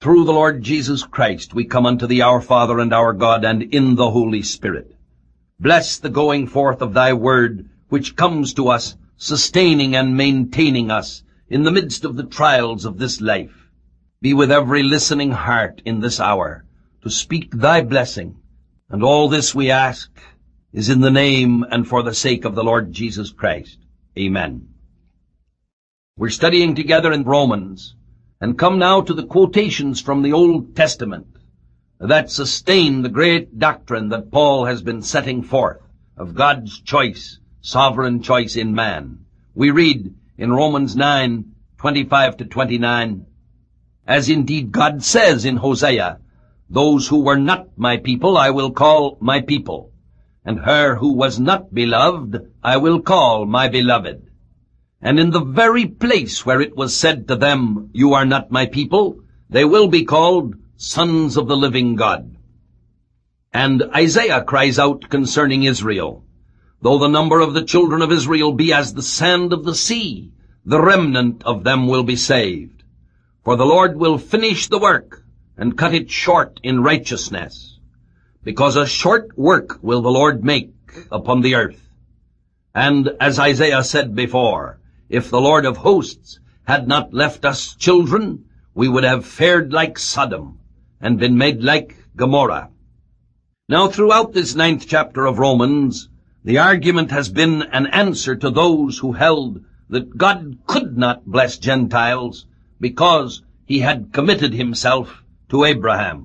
Through the Lord Jesus Christ we come unto thee, our Father and our God, and in the Holy Spirit. Bless the going forth of thy word, which comes to us, sustaining and maintaining us in the midst of the trials of this life. Be with every listening heart in this hour to speak thy blessing. And all this we ask is in the name and for the sake of the Lord Jesus Christ. Amen. We're studying together in Romans, and come now to the quotations from the Old Testament that sustain the great doctrine that Paul has been setting forth of God's choice, sovereign choice in man. We read in Romans 9:25-29, as indeed God says in Hosea, those who were not my people I will call my people, and her who was not beloved I will call my beloved. And in the very place where it was said to them, you are not my people, they will be called sons of the living God. And Isaiah cries out concerning Israel, though the number of the children of Israel be as the sand of the sea, the remnant of them will be saved. For the Lord will finish the work and cut it short in righteousness, because a short work will the Lord make upon the earth. And as Isaiah said before, if the Lord of hosts had not left us children, we would have fared like Sodom and been made like Gomorrah. Now, throughout this 9th chapter of Romans, the argument has been an answer to those who held that God could not bless Gentiles because he had committed himself to Abraham.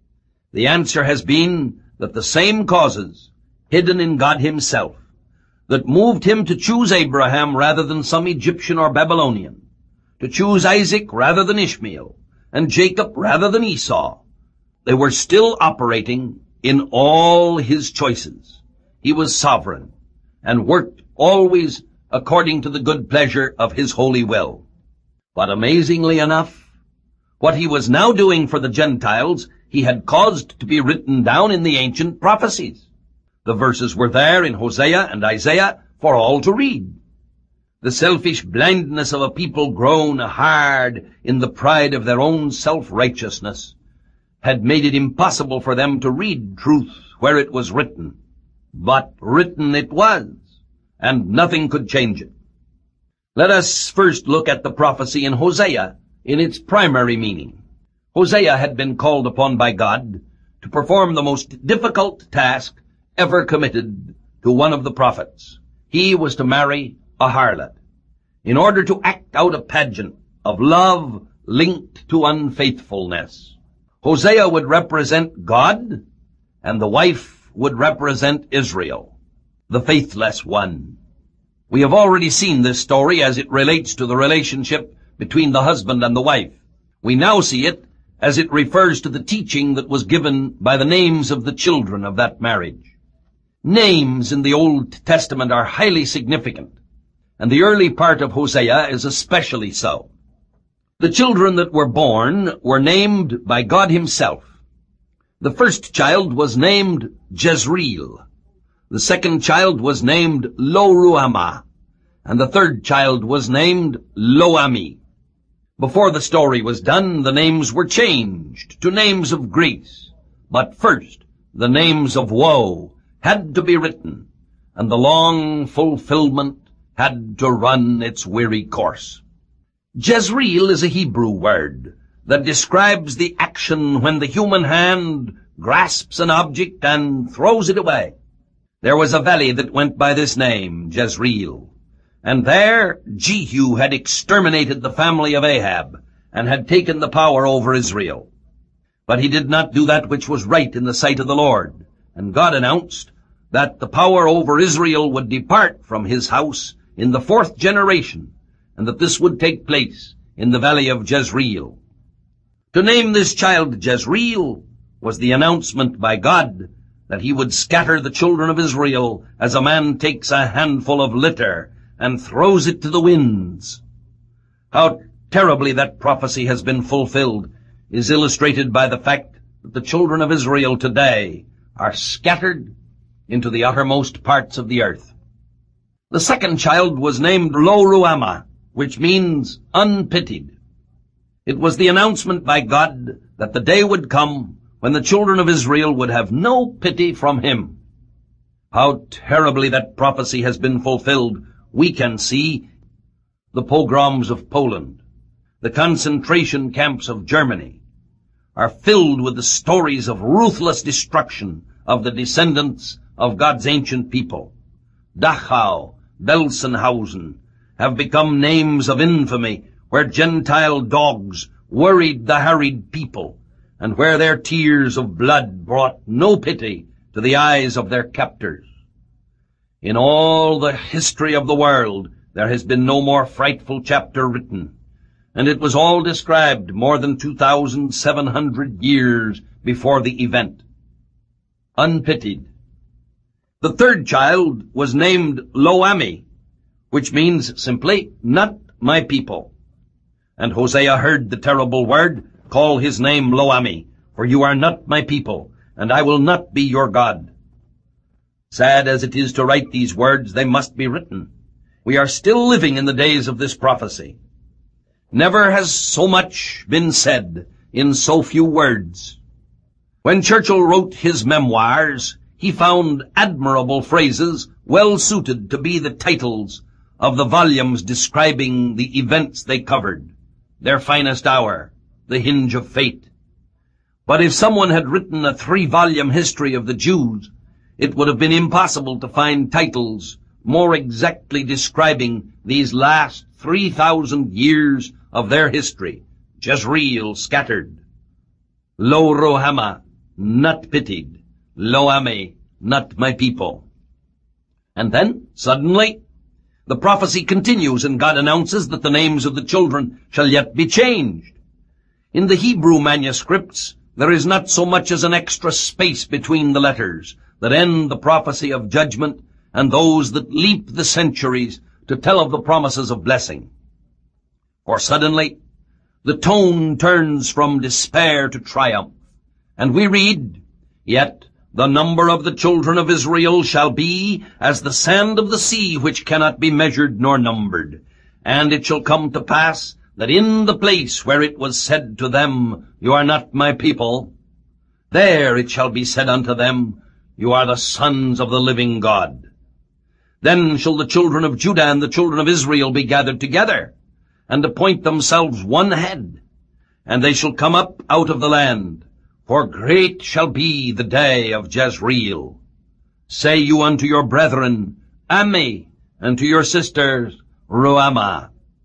The answer has been that the same causes, hidden in God himself, that moved him to choose Abraham rather than some Egyptian or Babylonian, to choose Isaac rather than Ishmael, and Jacob rather than Esau, they were still operating in all his choices. He was sovereign and worked always according to the good pleasure of his holy will. But amazingly enough, what he was now doing for the Gentiles, he had caused to be written down in the ancient prophecies. The verses were there in Hosea and Isaiah for all to read. The selfish blindness of a people grown hard in the pride of their own self-righteousness had made it impossible for them to read truth where it was written. But written it was, and nothing could change it. Let us first look at the prophecy in Hosea in its primary meaning. Hosea had been called upon by God to perform the most difficult task ever committed to one of the prophets. He was to marry a harlot in order to act out a pageant of love linked to unfaithfulness. Hosea would represent God, and the wife would represent Israel, the faithless one. We have already seen this story as it relates to the relationship between the husband and the wife. We now see it as it refers to the teaching that was given by the names of the children of that marriage. Names in the Old Testament are highly significant, and the early part of Hosea is especially so. The children that were born were named by God himself. The first child was named Jezreel. The second child was named Lo-Ruhamah, and the third child was named Lo-Ami. Before the story was done, the names were changed to names of grace. But first, the names of woe had to be written, and the long fulfillment had to run its weary course. Jezreel is a Hebrew word that describes the action when the human hand grasps an object and throws it away. There was a valley that went by this name, Jezreel, and there Jehu had exterminated the family of Ahab and had taken the power over Israel. But he did not do that which was right in the sight of the Lord, and God announced that the power over Israel would depart from his house in the 4th generation, and that this would take place in the valley of Jezreel. To name this child Jezreel was the announcement by God that he would scatter the children of Israel as a man takes a handful of litter and throws it to the winds. How terribly that prophecy has been fulfilled is illustrated by the fact that the children of Israel today are scattered into the uttermost parts of the earth. The second child was named Lo-Ruhamah, which means unpitied. It was the announcement by God that the day would come when the children of Israel would have no pity from him. How terribly that prophecy has been fulfilled, we can see. The pogroms of Poland, the concentration camps of Germany, are filled with the stories of ruthless destruction of the descendants of God's ancient people. Dachau, Belsenhausen have become names of infamy, where Gentile dogs worried the harried people, and where their tears of blood brought no pity to the eyes of their captors. In all the history of the world, there has been no more frightful chapter written, and it was all described more than 2,700 years before the event. Unpitied. The third child was named Lo-Ami, which means simply, not my people. And Hosea heard the terrible word, call his name Lo-Ami, for you are not my people, and I will not be your God. Sad as it is to write these words, they must be written. We are still living in the days of this prophecy. Never has so much been said in so few words. When Churchill wrote his memoirs, he found admirable phrases well suited to be the titles of the volumes describing the events they covered, their finest hour, the hinge of fate. But if someone had written a 3-volume history of the Jews, it would have been impossible to find titles more exactly describing these last 3,000 years of their history. Jezreel scattered, Lo-Ruhamah, not pitied, Lo-Ami, not my people. And then, suddenly, the prophecy continues, and God announces that the names of the children shall yet be changed. In the Hebrew manuscripts, there is not so much as an extra space between the letters that end the prophecy of judgment and those that leap the centuries to tell of the promises of blessing. For suddenly, the tone turns from despair to triumph, and we read, Yet the number of the children of Israel shall be as the sand of the sea, which cannot be measured nor numbered. And it shall come to pass that in the place where it was said to them, You are not my people, there it shall be said unto them, You are the sons of the living God. Then shall the children of Judah and the children of Israel be gathered together, and appoint themselves one head, and they shall come up out of the land. For great shall be the day of Jezreel. Say you unto your brethren, Ami, and to your sisters, Ruhamah.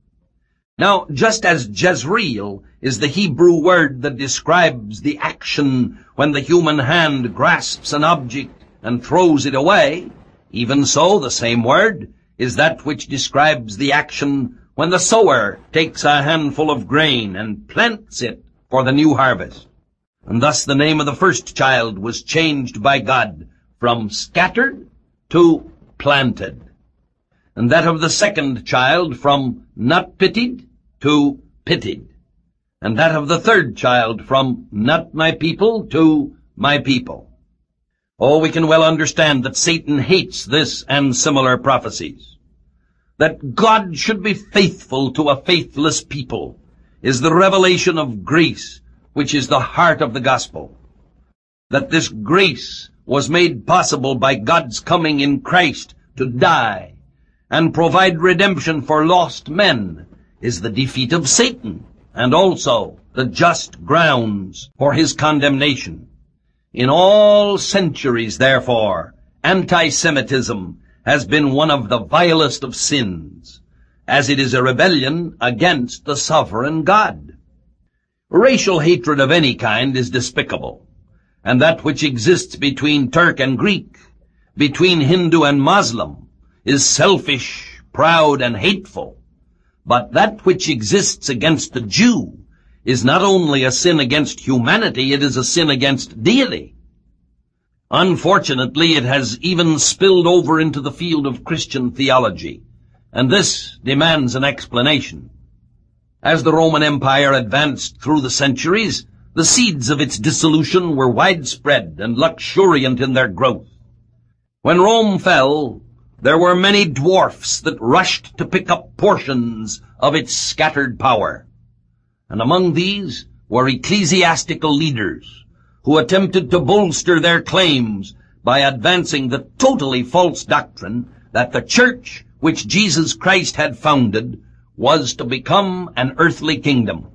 Now, just as Jezreel is the Hebrew word that describes the action when the human hand grasps an object and throws it away, even so the same word is that which describes the action when the sower takes a handful of grain and plants it for the new harvest. And thus the name of the first child was changed by God from scattered to planted, and that of the second child from not pitied to pitied, and that of the third child from not my people to my people. Oh, we can well understand that Satan hates this and similar prophecies. That God should be faithful to a faithless people is the revelation of grace, which is the heart of the gospel. That this grace was made possible by God's coming in Christ to die and provide redemption for lost men is the defeat of Satan, and also the just grounds for his condemnation. In all centuries, therefore, anti-Semitism has been one of the vilest of sins, as it is a rebellion against the sovereign God. Racial hatred of any kind is despicable, and that which exists between Turk and Greek, between Hindu and Muslim, is selfish, proud, and hateful. But that which exists against the Jew is not only a sin against humanity, it is a sin against deity. Unfortunately, it has even spilled over into the field of Christian theology, and this demands an explanation. As the Roman Empire advanced through the centuries, the seeds of its dissolution were widespread and luxuriant in their growth. When Rome fell, there were many dwarfs that rushed to pick up portions of its scattered power. And among these were ecclesiastical leaders who attempted to bolster their claims by advancing the totally false doctrine that the church which Jesus Christ had founded was to become an earthly kingdom.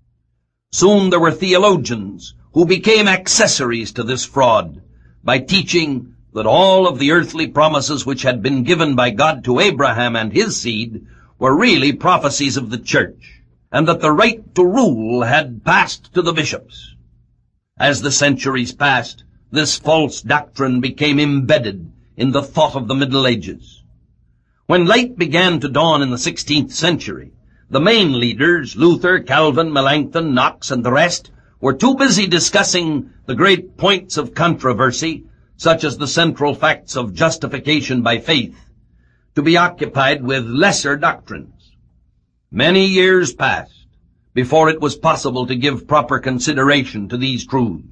Soon there were theologians who became accessories to this fraud by teaching that all of the earthly promises which had been given by God to Abraham and his seed were really prophecies of the church, and that the right to rule had passed to the bishops. As the centuries passed, this false doctrine became embedded in the thought of the Middle Ages. When light began to dawn in the 16th century, the main leaders, Luther, Calvin, Melanchthon, Knox, and the rest, were too busy discussing the great points of controversy, such as the central facts of justification by faith, to be occupied with lesser doctrines. Many years passed before it was possible to give proper consideration to these truths.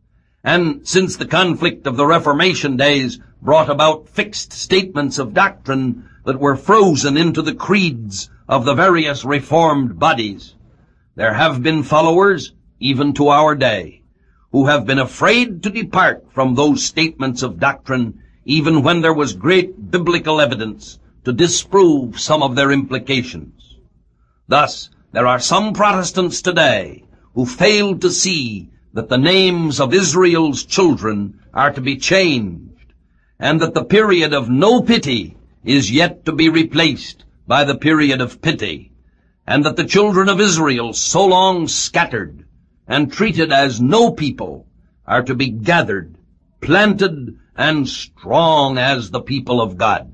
And since the conflict of the Reformation days brought about fixed statements of doctrine that were frozen into the creeds of the various reformed bodies, there have been followers, even to our day, who have been afraid to depart from those statements of doctrine, even when there was great biblical evidence to disprove some of their implications. Thus, there are some Protestants today who fail to see that the names of Israel's children are to be changed, and that the period of no pity is yet to be replaced by the period of pity, and that the children of Israel, so long scattered and treated as no people, are to be gathered, planted, and strong as the people of God.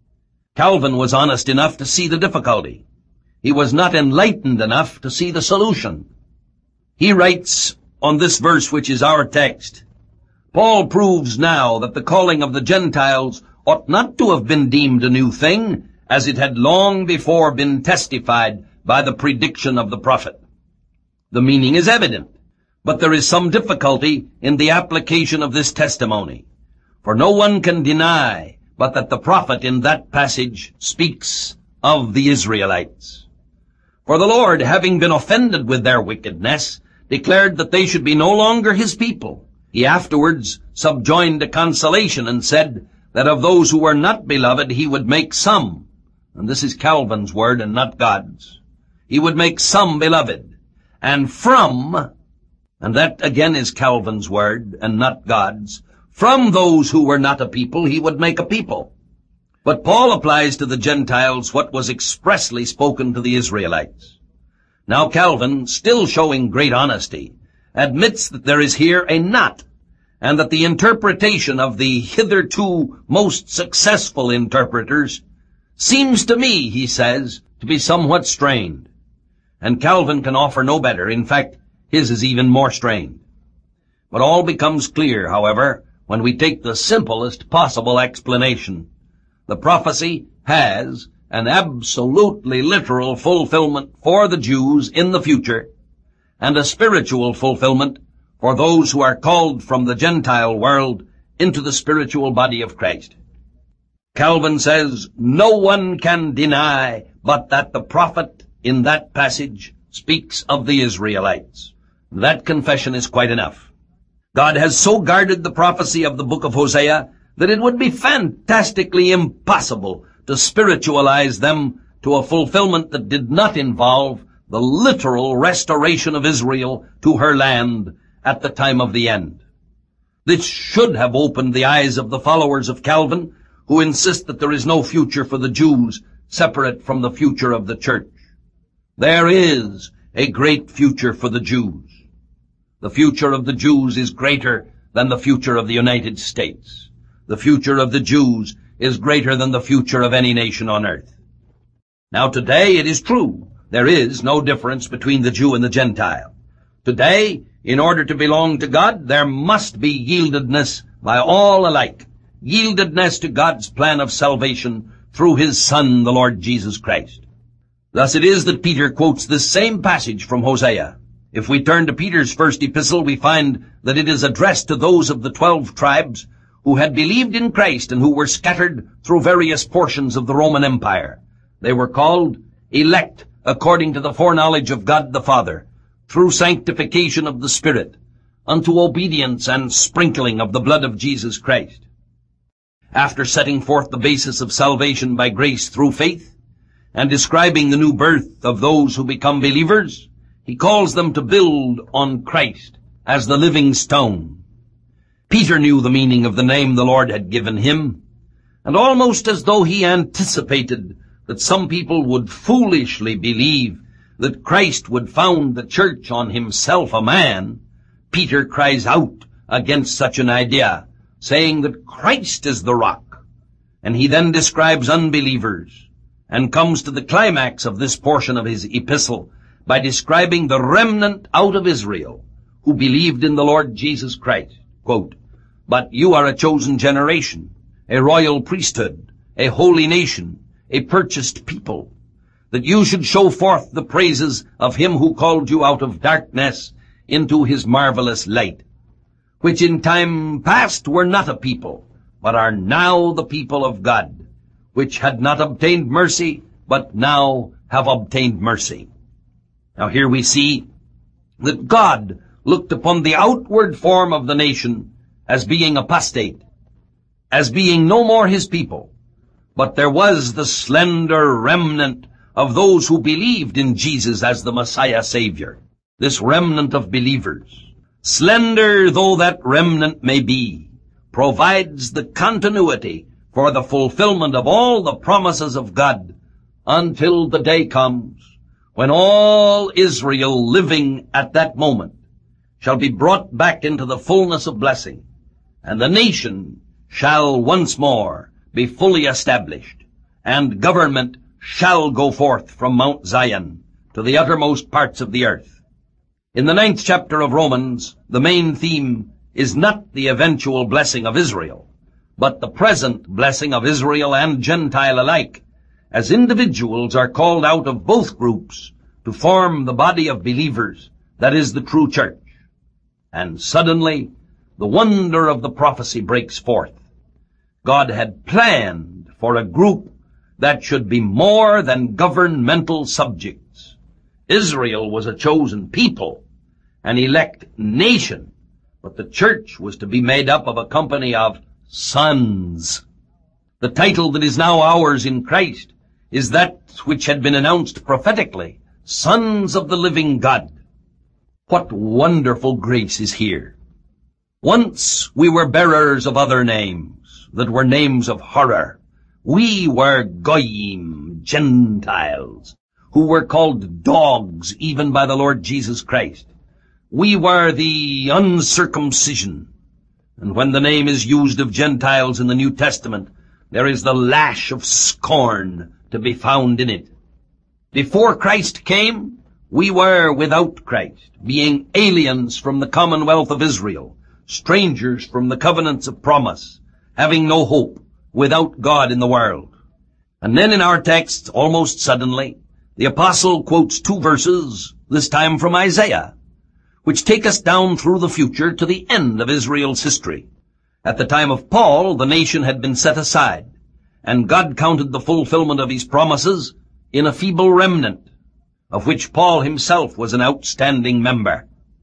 Calvin was honest enough to see the difficulty. He was not enlightened enough to see the solution. He writes on this verse, which is our text, Paul proves now that the calling of the Gentiles ought not to have been deemed a new thing, as it had long before been testified by the prediction of the prophet. The meaning is evident, but there is some difficulty in the application of this testimony. For no one can deny but that the prophet in that passage speaks of the Israelites. For the Lord, having been offended with their wickedness, declared that they should be no longer his people. He afterwards subjoined a consolation and said that of those who were not beloved he would make some, and this is Calvin's word and not God's, he would make some beloved, and from, and that again is Calvin's word and not God's, from those who were not a people he would make a people. But Paul applies to the Gentiles what was expressly spoken to the Israelites. Now Calvin, still showing great honesty, admits that there is here a not, and that the interpretation of the hitherto most successful interpreters seems to me, he says, to be somewhat strained. And Calvin can offer no better. In fact, his is even more strained. But all becomes clear, however, when we take the simplest possible explanation. The prophecy has an absolutely literal fulfillment for the Jews in the future, and a spiritual fulfillment for those who are called from the Gentile world into the spiritual body of Christ. Calvin says, no one can deny but that the prophet in that passage speaks of the Israelites. That confession is quite enough. God has so guarded the prophecy of the book of Hosea that it would be fantastically impossible to spiritualize them to a fulfillment that did not involve the literal restoration of Israel to her land at the time of the end. This should have opened the eyes of the followers of Calvin, who insist that there is no future for the Jews separate from the future of the church. There is a great future for the Jews. The future of the Jews is greater than the future of the United States. The future of the Jews is greater than the future of any nation on earth. Now today it is true, there is no difference between the Jew and the Gentile. Today, in order to belong to God, there must be yieldedness by all alike. Yieldedness to God's plan of salvation through his Son, the Lord Jesus Christ. Thus it is that Peter quotes this same passage from Hosea. If we turn to Peter's first epistle, we find that it is addressed to those of the 12 tribes who had believed in Christ and who were scattered through various portions of the Roman Empire. They were called elect according to the foreknowledge of God the Father, through sanctification of the Spirit, unto obedience and sprinkling of the blood of Jesus Christ. After setting forth the basis of salvation by grace through faith, and describing the new birth of those who become believers, he calls them to build on Christ as the living stone. Peter knew the meaning of the name the Lord had given him, and almost as though he anticipated that some people would foolishly believe that Christ would found the church on himself, a man, Peter cries out against such an idea, saying that Christ is the rock. And he then describes unbelievers, and comes to the climax of this portion of his epistle by describing the remnant out of Israel who believed in the Lord Jesus Christ. Quote, "But you are a chosen generation, a royal priesthood, a holy nation, a purchased people, that you should show forth the praises of him who called you out of darkness into his marvelous light, which in time past were not a people, but are now the people of God, which had not obtained mercy, but now have obtained mercy." Now here we see that God looked upon the outward form of the nation as being apostate, as being no more his people, but there was the slender remnant of those who believed in Jesus as the Messiah Savior, this remnant of believers. Slender though that remnant may be, provides the continuity for the fulfillment of all the promises of God until the day comes when all Israel living at that moment shall be brought back into the fullness of blessing, and the nation shall once more be fully established, and government shall go forth from Mount Zion to the uttermost parts of the earth. In the 9th chapter of Romans, the main theme is not the eventual blessing of Israel, but the present blessing of Israel and Gentile alike, as individuals are called out of both groups to form the body of believers that is the true church. And suddenly, the wonder of the prophecy breaks forth. God had planned for a group that should be more than governmental subjects. Israel was a chosen people, an elect nation, but the church was to be made up of a company of sons. The title that is now ours in Christ is that which had been announced prophetically, sons of the living God. What wonderful grace is here. Once we were bearers of other names that were names of horror. We were goyim, Gentiles, who were called dogs even by the Lord Jesus Christ. We were the uncircumcision. And when the name is used of Gentiles in the New Testament, there is the lash of scorn to be found in it. Before Christ came, we were without Christ, being aliens from the commonwealth of Israel, strangers from the covenants of promise, having no hope, without God in the world. And then in our text, almost suddenly, the apostle quotes 2 verses, this time from Isaiah, which take us down through the future to the end of Israel's history. At the time of Paul, the nation had been set aside, and God counted the fulfillment of his promises in a feeble remnant, of which Paul himself was an outstanding member.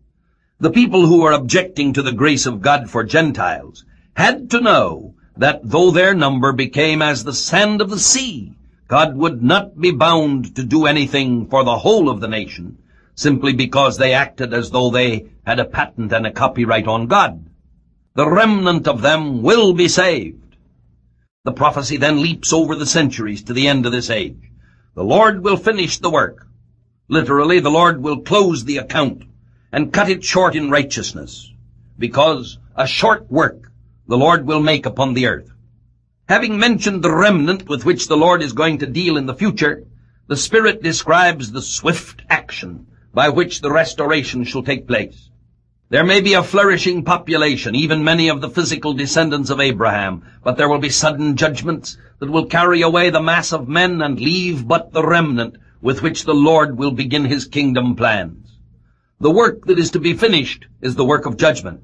The people who were objecting to the grace of God for Gentiles had to know that though their number became as the sand of the sea, God would not be bound to do anything for the whole of the nation, simply because they acted as though they had a patent and a copyright on God. The remnant of them will be saved. The prophecy then leaps over the centuries to the end of this age. The Lord will finish the work. Literally, the Lord will close the account and cut it short in righteousness, because a short work the Lord will make upon the earth. Having mentioned the remnant with which the Lord is going to deal in the future, the Spirit describes the swift action by which the restoration shall take place. There may be a flourishing population, even many of the physical descendants of Abraham, but there will be sudden judgments that will carry away the mass of men and leave but the remnant with which the Lord will begin his kingdom plans. The work that is to be finished is the work of judgment.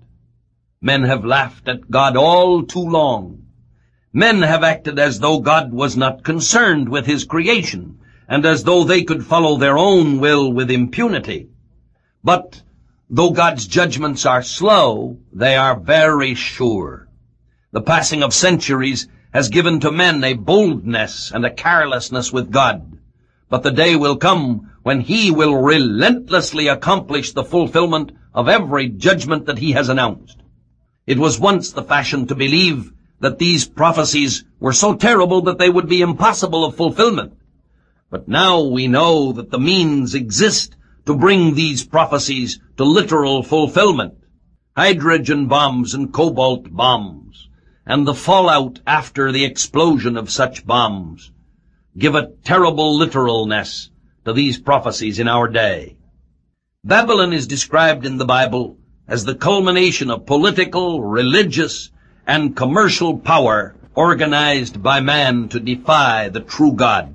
Men have laughed at God all too long. Men have acted as though God was not concerned with his creation, and as though they could follow their own will with impunity. But though God's judgments are slow, they are very sure. The passing of centuries has given to men a boldness and a carelessness with God. But the day will come when He will relentlessly accomplish the fulfillment of every judgment that He has announced. It was once the fashion to believe that these prophecies were so terrible that they would be impossible of fulfillment. But now we know that the means exist to bring these prophecies to literal fulfillment. Hydrogen bombs and cobalt bombs, and the fallout after the explosion of such bombs, give a terrible literalness to these prophecies in our day. Babylon is described in the Bible as the culmination of political, religious, and commercial power organized by man to defy the true God.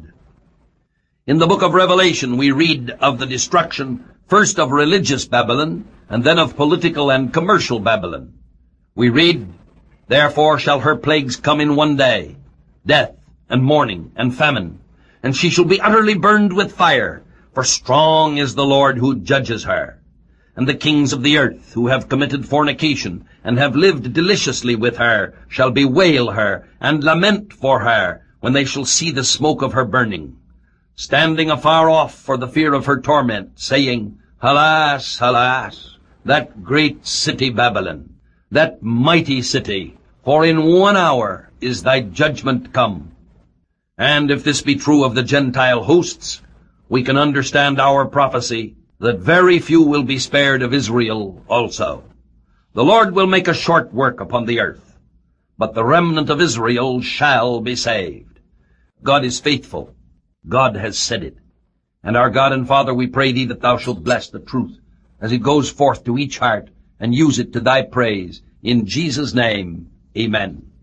In the book of Revelation, we read of the destruction first of religious Babylon, and then of political and commercial Babylon. We read, "Therefore shall her plagues come in one day, death, and mourning, and famine, and she shall be utterly burned with fire, for strong is the Lord who judges her. And the kings of the earth, who have committed fornication, and have lived deliciously with her, shall bewail her, and lament for her, when they shall see the smoke of her burning, standing afar off for the fear of her torment, saying, Alas, alas, that great city Babylon, that mighty city, for in 1 hour is thy judgment come." And if this be true of the Gentile hosts, we can understand our prophecy that very few will be spared of Israel also. The Lord will make a short work upon the earth, but the remnant of Israel shall be saved. God is faithful. God has said it. And our God and Father, we pray thee that thou shalt bless the truth as it goes forth to each heart, and use it to thy praise. In Jesus' name, amen.